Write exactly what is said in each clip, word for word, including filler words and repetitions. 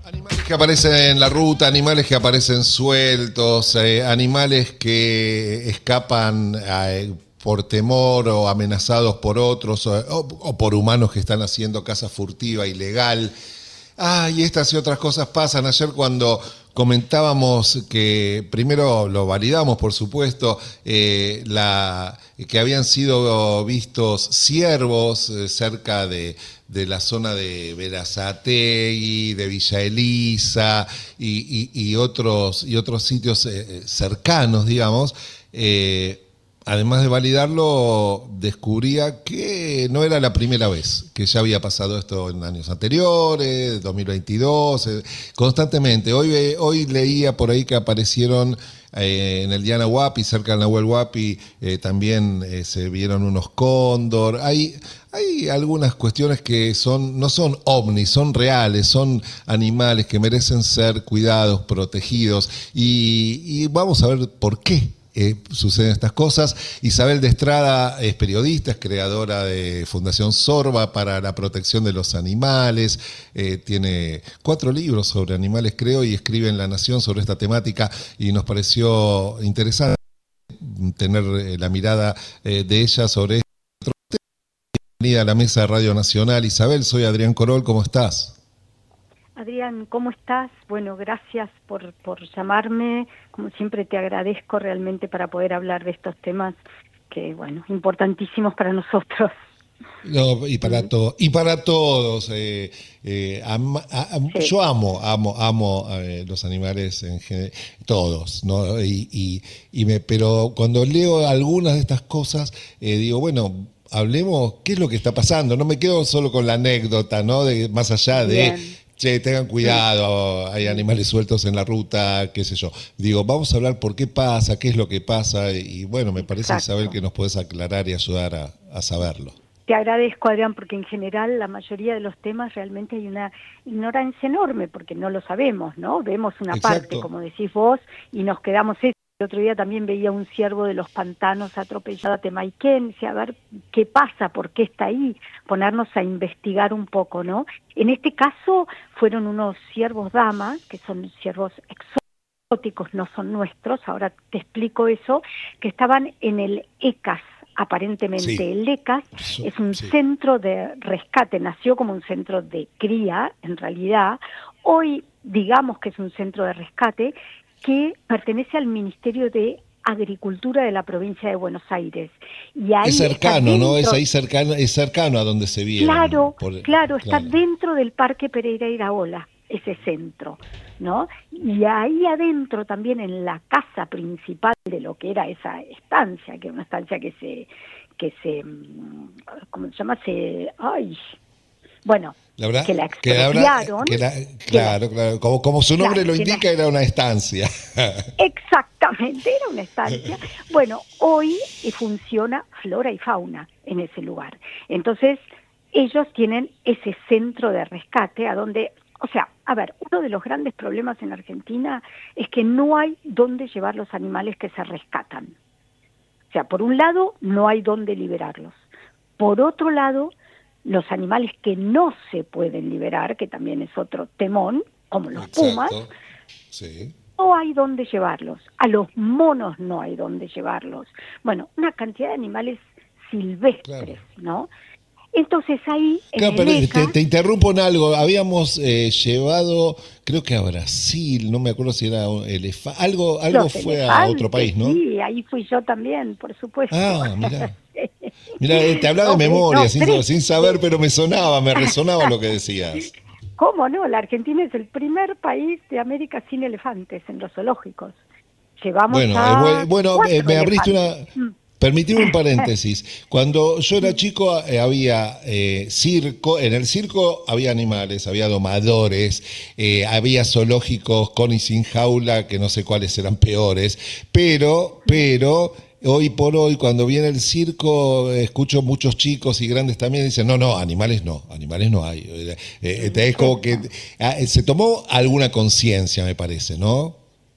Animales que aparecen en la ruta, animales que aparecen sueltos, eh, animales que escapan eh, por temor o amenazados por otros o, o por humanos que están haciendo caza furtiva ilegal. Ah, y estas y otras cosas pasan. Ayer cuando comentábamos que, primero lo validamos, por supuesto, eh, la, que habían sido vistos ciervos eh, cerca de, de la zona de Berazategui, de Villa Elisa y, y, y, otros, y otros sitios eh, cercanos, digamos. Eh, Además de validarlo, descubría que no era la primera vez, que ya había pasado esto en años anteriores, dos mil veintidós, eh, constantemente. Hoy, eh, hoy leía por ahí que aparecieron eh, en el Diana Huapi, cerca del Nahuel Huapi, eh, también eh, se vieron unos cóndor. Hay, hay algunas cuestiones que son no son ovnis, son reales, son animales que merecen ser cuidados, protegidos. Y, y vamos a ver por qué. Eh, suceden estas cosas. Isabel de Estrada es periodista, es creadora de Fundación Sorba para la protección de los animales, eh, tiene cuatro libros sobre animales, creo, y escribe en La Nación sobre esta temática, y nos pareció interesante tener eh, la mirada eh, de ella sobre esto. Bienvenida a la mesa de Radio Nacional. Isabel, soy Adrián Corol, ¿cómo estás? Adrián, ¿cómo estás? Bueno, gracias por, por llamarme. Como siempre te agradezco realmente para poder hablar de estos temas que, bueno, importantísimos para nosotros. No, y para mm. todos, y para todos. Eh, eh, ama, a, sí. Yo amo, amo, amo eh, los animales en general, todos, ¿no? Y, y, y me, pero cuando leo algunas de estas cosas, eh, digo, bueno, hablemos qué es lo que está pasando. No me quedo solo con la anécdota, ¿no? De, más allá de... Bien. Che, tengan cuidado, hay animales sueltos en la ruta, qué sé yo. Digo, vamos a hablar por qué pasa, qué es lo que pasa, y bueno, me parece, Exacto. Isabel, que nos podés aclarar y ayudar a, a saberlo. Te agradezco, Adrián, porque en general la mayoría de los temas realmente hay una ignorancia enorme, porque no lo sabemos, ¿no? Vemos una Exacto. parte, como decís vos, y nos quedamos... El otro día también veía un ciervo de los pantanos atropellado a Temayquén, decía, a ver qué pasa, por qué está ahí, ponernos a investigar un poco, ¿no? En este caso fueron unos ciervos damas, que son ciervos exóticos, no son nuestros, ahora te explico eso, que estaban en el ECAS, aparentemente. Sí. El ECAS eso, es un sí. centro de rescate, nació como un centro de cría, en realidad, hoy digamos que es un centro de rescate, que pertenece al Ministerio de Agricultura de la provincia de Buenos Aires. Y ahí es cercano, dentro, ¿no? Es ahí cercano, es cercano a donde se viene. Claro, por, claro, está claro. dentro del Parque Pereira Iraola, ese centro, ¿no? Y ahí adentro también en la casa principal de lo que era esa estancia, que era una estancia que se, que se, ¿cómo se llama? Se, ay... Bueno, la verdad, que la expropiaron. Que la, claro, que la, claro. Como, como su nombre claro, lo indica, la, era una estancia. Exactamente, era una estancia. Bueno, hoy funciona flora y fauna en ese lugar. Entonces, ellos tienen ese centro de rescate a donde... O sea, a ver, uno de los grandes problemas en Argentina es que no hay dónde llevar los animales que se rescatan. O sea, por un lado, no hay dónde liberarlos. Por otro lado... los animales que no se pueden liberar, que también es otro temón, como los Exacto. pumas, sí. no hay dónde llevarlos. A los monos no hay dónde llevarlos. Bueno, una cantidad de animales silvestres, claro. ¿no? Entonces ahí... Claro, pero ECA, te, te interrumpo en algo. Habíamos eh, llevado, creo que a Brasil, no me acuerdo si era elefante, algo, algo fue a otro país, ¿no? Sí, ahí fui yo también, por supuesto. Ah, mirá. Mira, te hablaba no, de memoria, no, sin, tres, sin saber, pero me sonaba, me resonaba lo que decías. ¿Cómo no? La Argentina es el primer país de América sin elefantes en los zoológicos. Llevamos bueno, a eh, bueno, eh, me abriste elefantes. una... Permitime un paréntesis. Cuando yo era chico eh, había eh, circo, en el circo había animales, había domadores, eh, había zoológicos con y sin jaula, que no sé cuáles eran peores, pero, pero... Hoy por hoy, cuando viene el circo, escucho muchos chicos y grandes también dicen, no, no, animales no, animales no hay. Eh, eh, es como que eh, se tomó alguna conciencia, me parece, ¿no?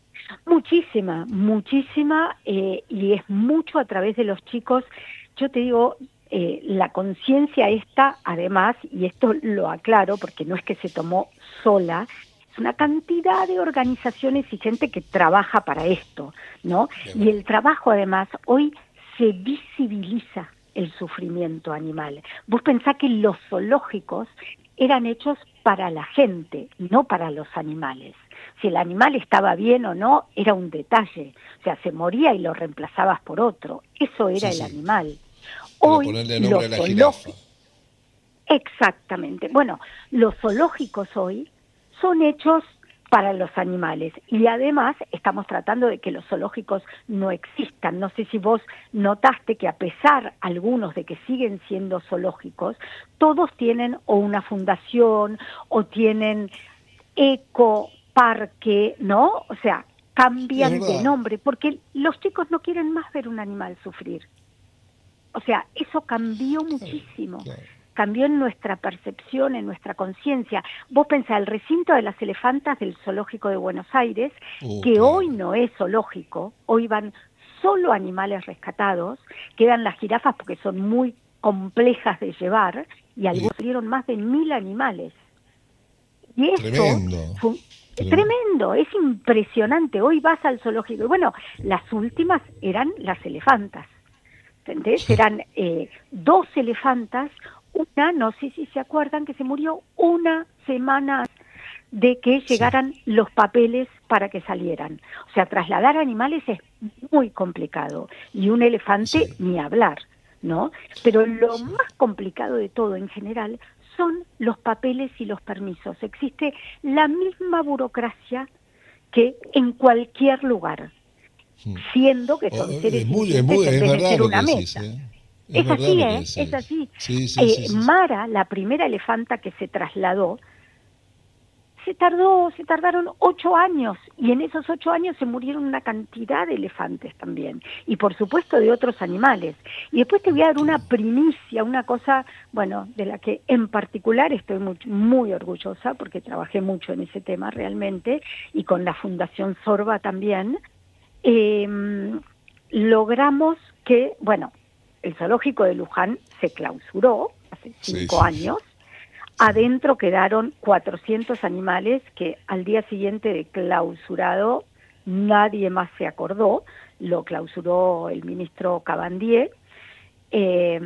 Muchísima, muchísima, eh, y es mucho a través de los chicos. Yo te digo, eh, la conciencia esta, además, y esto lo aclaro porque no es que se tomó sola, es una cantidad de organizaciones y gente que trabaja para esto, ¿no? Y el trabajo, además, hoy se visibiliza el sufrimiento animal. Vos pensás que los zoológicos eran hechos para la gente, no para los animales. Si el animal estaba bien o no, era un detalle. O sea, se moría y lo reemplazabas por otro. Eso era sí, el sí. animal. Hoy, ponerle nombre a la jirafa. Exactamente. Bueno, los zoológicos hoy son hechos para los animales y además estamos tratando de que los zoológicos no existan. No sé si vos notaste que a pesar algunos de que siguen siendo zoológicos, todos tienen o una fundación o tienen ecoparque, ¿no? O sea, cambian de nombre porque los chicos no quieren más ver un animal sufrir. O sea, eso cambió muchísimo. Claro, claro. Cambió en nuestra percepción, en nuestra conciencia. Vos pensás, el recinto de las elefantas del Zoológico de Buenos Aires, uh, que claro. hoy no es zoológico, hoy van solo animales rescatados, quedan las jirafas porque son muy complejas de llevar, y algunos salieron más de mil animales. Y eso tremendo. Fue, tremendo. tremendo, es impresionante. Hoy vas al zoológico, y bueno, las últimas eran las elefantas. ¿Entendés? Eran eh, dos elefantas, una, no sé si se acuerdan, que se murió una semana de que llegaran sí. los papeles para que salieran. O sea, trasladar animales es muy complicado, y un elefante sí. ni hablar, ¿no? Pero lo sí. más complicado de todo en general son los papeles y los permisos. Existe la misma burocracia que en cualquier lugar. Siendo que son oh, seres es muy, es muy, es verdad ser lo una que meta. decís, ¿eh? Es, es así, ¿eh? Es así. Sí, sí, eh, sí, sí, Mara, la primera elefanta que se trasladó, se tardó, se tardaron ocho años, y en esos ocho años se murieron una cantidad de elefantes también, y por supuesto de otros animales. Y después te voy a dar una primicia, una cosa, bueno, de la que en particular estoy muy, muy orgullosa, porque trabajé mucho en ese tema realmente, y con la Fundación Sorba también. Eh, logramos que, bueno, el zoológico de Luján se clausuró hace cinco sí, sí. años, adentro quedaron cuatrocientos animales que al día siguiente de clausurado nadie más se acordó, lo clausuró el ministro Cabandier, eh,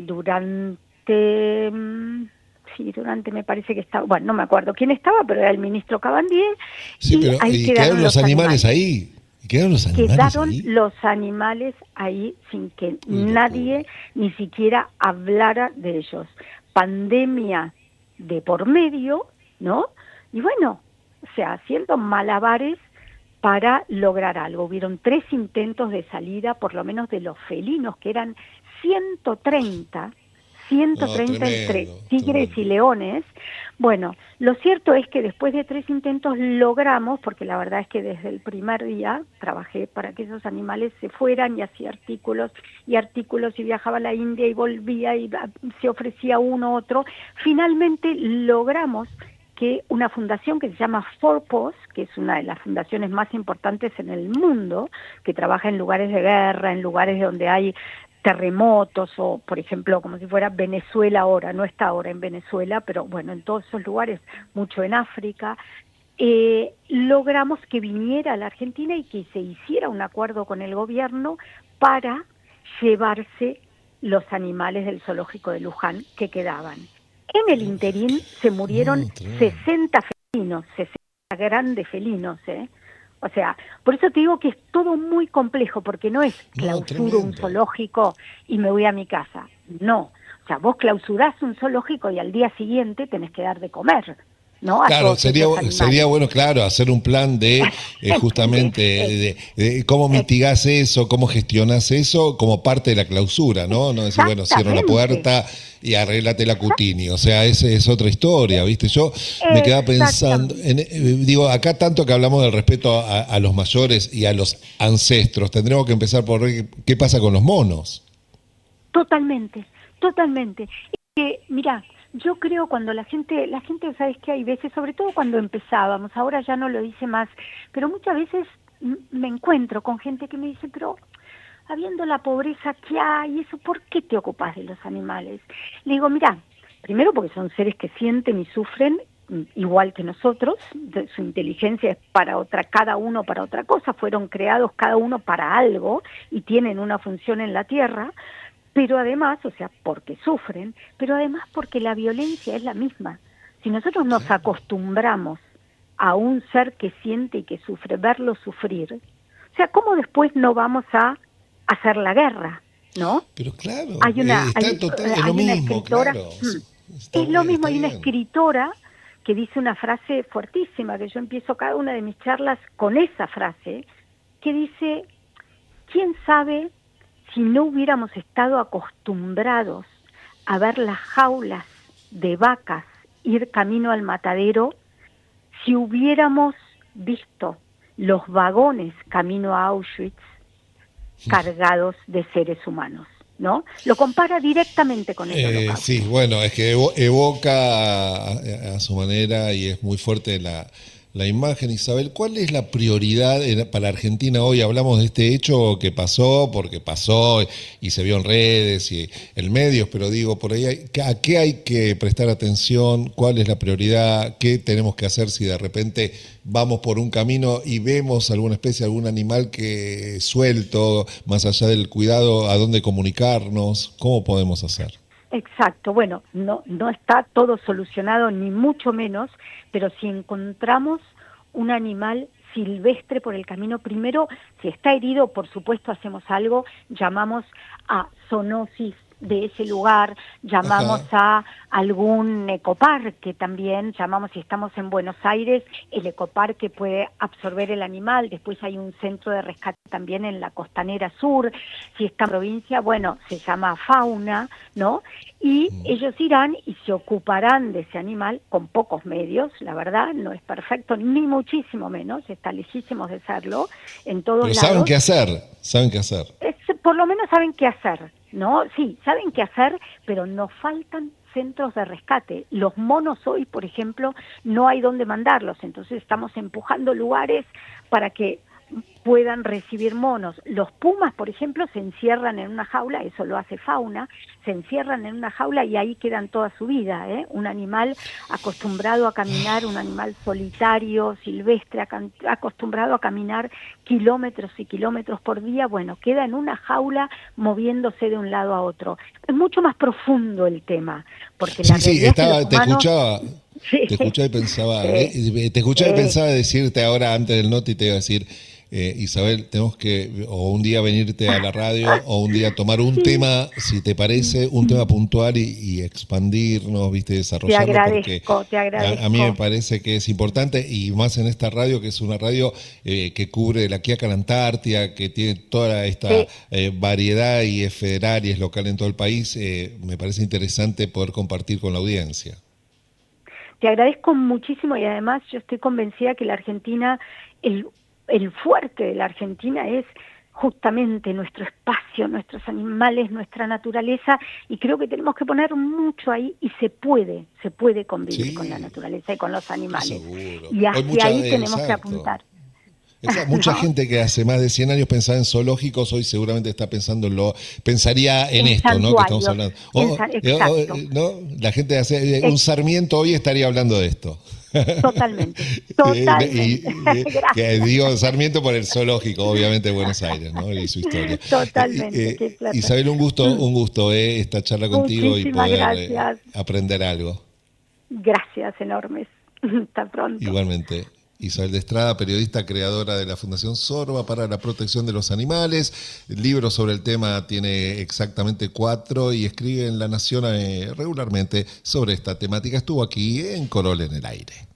durante... Sí, durante me parece que estaba, bueno, no me acuerdo quién estaba, pero era el ministro Cabandier. Sí, y pero ahí ¿y quedaron, quedaron los animales, animales ahí? ¿Quedaron los animales Quedaron ahí? los animales ahí sin que nadie ni siquiera hablara de ellos. Pandemia de por medio, ¿no? Y bueno, o sea, haciendo malabares para lograr algo. Hubieron tres intentos de salida, por lo menos de los felinos, que eran ciento treinta, ciento treinta no, tremendo, entre tigres tremendo. y leones. Bueno, lo cierto es que después de tres intentos logramos, porque la verdad es que desde el primer día trabajé para que esos animales se fueran, y hacía artículos y artículos, y viajaba a la India y volvía y se ofrecía uno otro. Finalmente logramos que una fundación que se llama Four Paws, que es una de las fundaciones más importantes en el mundo, que trabaja en lugares de guerra, en lugares donde hay terremotos, o por ejemplo como si fuera Venezuela ahora, no está ahora en Venezuela, pero bueno, en todos esos lugares, mucho en África, eh, logramos que viniera a la Argentina y que se hiciera un acuerdo con el gobierno para llevarse los animales del zoológico de Luján que quedaban. En el interín se murieron sesenta felinos, sesenta grandes felinos, ¿eh? O sea, por eso te digo que es todo muy complejo, porque no es clausuro no, un zoológico y me voy a mi casa. No, o sea, vos clausurás un zoológico y al día siguiente tenés que dar de comer, ¿no? A claro, sería, sería bueno, claro, hacer un plan de eh, justamente de, de, de cómo mitigás eso, cómo gestionás eso como parte de la clausura, ¿no? No decir, bueno, cierro la puerta y arréglate la cutini, o sea, esa es otra historia, ¿viste? Yo me quedaba pensando, en, eh, digo, acá tanto que hablamos del respeto a, a los mayores y a los ancestros, tendremos que empezar por ver qué pasa con los monos. Totalmente, totalmente. Eh, mirá, yo creo cuando la gente, la gente, sabes que hay veces, sobre todo cuando empezábamos, ahora ya no lo dice más, pero muchas veces me encuentro con gente que me dice, pero habiendo la pobreza que hay, eso, ¿por qué te ocupas de los animales? Le digo, mira, primero porque son seres que sienten y sufren igual que nosotros, su inteligencia es para otra, cada uno para otra cosa, fueron creados cada uno para algo y tienen una función en la Tierra, pero además, o sea, porque sufren, pero además porque la violencia es la misma. Si nosotros nos acostumbramos a un ser que siente y que sufre, verlo sufrir, o sea, ¿cómo después no vamos a hacer la guerra? ¿No? Pero claro, hay una, está hay, total, hay es lo una mismo, escritora, claro. Está es lo mismo, hay una escritora que dice una frase fuertísima, que yo empiezo cada una de mis charlas con esa frase, que dice, ¿quién sabe si no hubiéramos estado acostumbrados a ver las jaulas de vacas ir camino al matadero, si hubiéramos visto los vagones camino a Auschwitz cargados de seres humanos? ¿No? Lo compara directamente con el eh, Holocausto. Sí, bueno, es que evo evoca a, a su manera y es muy fuerte la, la imagen. Isabel, ¿cuál es la prioridad en, para Argentina hoy? Hablamos de este hecho que pasó, porque pasó y se vio en redes y en medios, pero digo, por ahí, hay, ¿a qué hay que prestar atención? ¿Cuál es la prioridad? ¿Qué tenemos que hacer si de repente vamos por un camino y vemos alguna especie, algún animal que suelto, más allá del cuidado, a dónde comunicarnos? ¿Cómo podemos hacer? Exacto, bueno, no, no está todo solucionado, ni mucho menos, pero si encontramos un animal silvestre por el camino, primero, si está herido, por supuesto hacemos algo, llamamos a zoonosis de ese lugar, llamamos Ajá. a algún ecoparque también, llamamos, si estamos en Buenos Aires, el ecoparque puede absorber el animal, después hay un centro de rescate también en la Costanera Sur, si está en provincia, bueno, se llama Fauna, ¿no? Y mm. ellos irán y se ocuparán de ese animal con pocos medios, la verdad, no es perfecto, ni muchísimo menos, está lejísimos de serlo, en todos Pero lados. saben qué hacer, saben qué hacer. Es, por lo menos saben qué hacer, ¿no? Sí, saben qué hacer, pero nos faltan centros de rescate. Los monos hoy, por ejemplo, no hay dónde mandarlos, entonces estamos empujando lugares para que puedan recibir monos. Los pumas, por ejemplo, se encierran en una jaula, eso lo hace Fauna, se encierran en una jaula y ahí quedan toda su vida, ¿eh? Un animal acostumbrado a caminar, un animal solitario, silvestre, acostumbrado a caminar kilómetros y kilómetros por día, bueno, queda en una jaula moviéndose de un lado a otro. Es mucho más profundo el tema, porque sí, la sí, estaba, humanos, te escuchaba... Sí. Te escuchaba y pensaba, eh, te escuchaba y pensaba decirte ahora antes del noti, te iba a decir, eh, Isabel, tenemos que o un día venirte a la radio o un día tomar un sí. tema, si te parece, un tema puntual y, y expandirnos, viste, desarrollarlo. Te agradezco, porque te agradezco. A, a mí me parece que es importante y más en esta radio, que es una radio eh, que cubre la Quiaca, la Antártida, que tiene toda esta sí. eh, variedad y es federal y es local en todo el país, eh, me parece interesante poder compartir con la audiencia. Te agradezco muchísimo y además yo estoy convencida que la Argentina, el, el fuerte de la Argentina es justamente nuestro espacio, nuestros animales, nuestra naturaleza, y creo que tenemos que poner mucho ahí y se puede, se puede convivir sí, con la naturaleza y con los animales. Seguro. Y hacia ahí tenemos exacto. que apuntar. Esa, mucha no. gente que hace más de cien años pensaba en zoológicos, hoy seguramente está pensando en lo, pensaría en, en esto, ¿no? Que estamos hablando. O, Exacto. ¿no? La gente hace un Sarmiento hoy estaría hablando de esto. Totalmente, totalmente. y, y, que digo Sarmiento por el zoológico, obviamente, de Buenos Aires, ¿no? Y su historia. Totalmente. Eh, eh, Isabel, un gusto, un gusto eh, esta charla contigo Muchísimas y poder eh, aprender algo. Gracias enormes. Hasta pronto. Igualmente. Isabel de Estrada, periodista, creadora de la Fundación Sorba para la protección de los animales. El libro sobre el tema tiene exactamente cuatro y escribe en La Nación eh, regularmente sobre esta temática. Estuvo aquí en Corol en el Aire.